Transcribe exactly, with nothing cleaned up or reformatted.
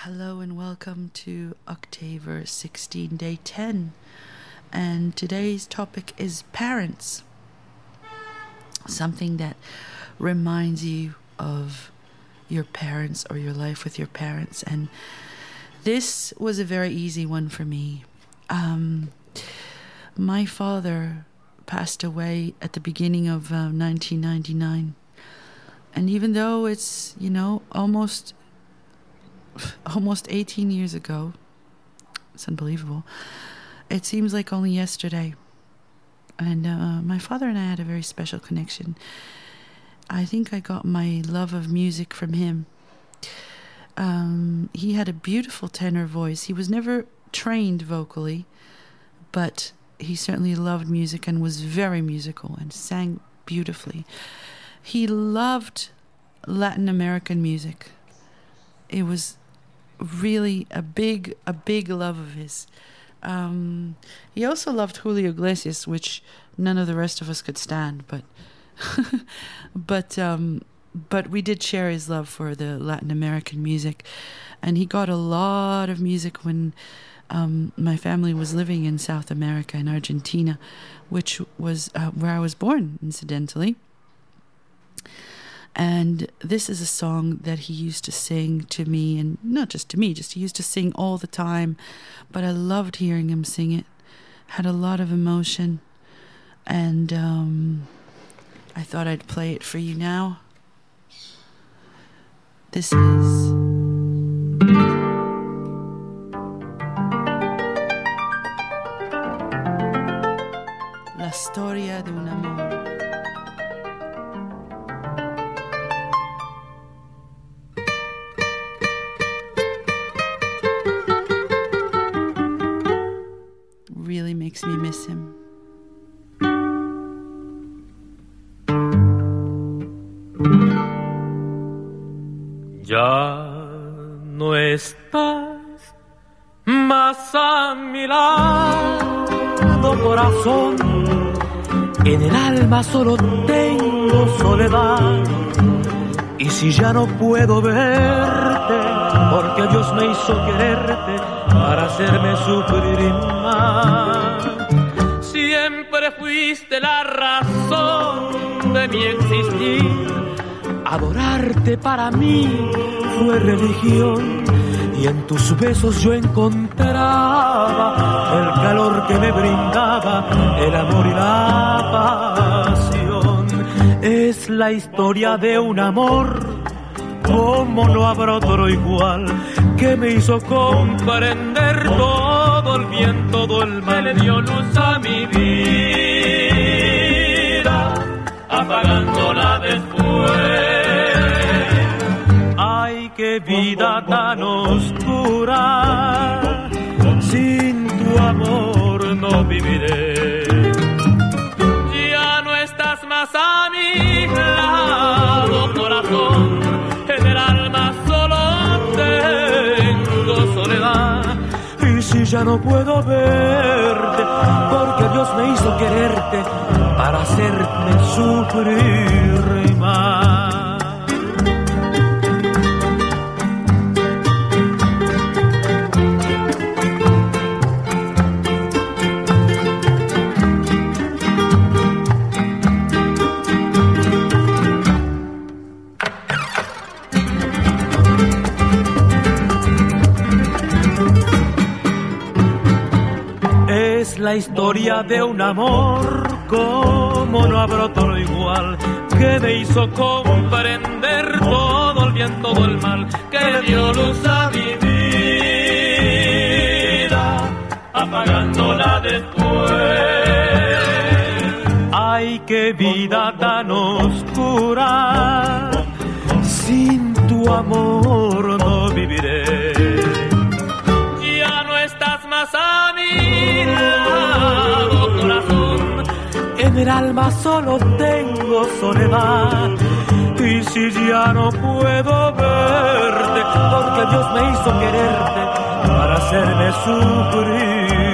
Hello and welcome to October sixteen, day ten. And today's topic is parents. Something that reminds you of your parents or your life with your parents. And this was a very easy one for me. Um, my father passed away at the beginning of uh, nineteen ninety-nine. And even though it's, you know, almost... almost eighteen years ago, it's unbelievable, it seems like only yesterday. And uh, my father and I had a very special connection. I think I got my love of music from him. Um, he had a beautiful tenor voice. He was never trained vocally, but he certainly loved music and was very musical and sang beautifully. He loved Latin American music. It was really a big, a big love of his. Um, he also loved Julio Iglesias, which none of the rest of us could stand, but, but, um, but we did share his love for the Latin American music, and he got a lot of music when um, my family was living in South America, in Argentina, which was uh, where I was born, incidentally. And this is a song that he used to sing to me, and not just to me, just he used to sing all the time. But I loved hearing him sing it. Had a lot of emotion. And um, I thought I'd play it for you now. This is... La storia de un amor. Really makes me miss him. Ya no estás más a mi lado, corazón. En el alma solo tengo soledad. Y si ya no puedo verte, porque Dios me hizo quererte para hacerme sufrir más. Siempre fuiste la razón de mi existir. Adorarte para mí fue religión. Y en tus besos yo encontraba el calor que me brindaba el amor y la pasión. Es la historia de un amor, como no habrá otro igual, que me hizo comprender todo el bien, todo el mal. Le dio luz a mi vida, apagándola después. Ay, qué vida tan oscura, sin tu amor no viviré. Ya no estás más a mi lado, corazón. En el alma solo tengo soledad. Y si ya no puedo verte, porque Dios me hizo quererte para hacerme sufrir más. Es la historia de un amor, como no habrá otro igual, que me hizo comprender todo el bien, todo el mal, que dio luz a mi vida, apagándola después. Ay, qué vida tan oscura, sin tu amor no viviré. Ya no estás más a mi lado, corazón. En el alma solo tengo soledad. Y si ya no puedo verte, porque Dios me hizo quererte para hacerme sufrir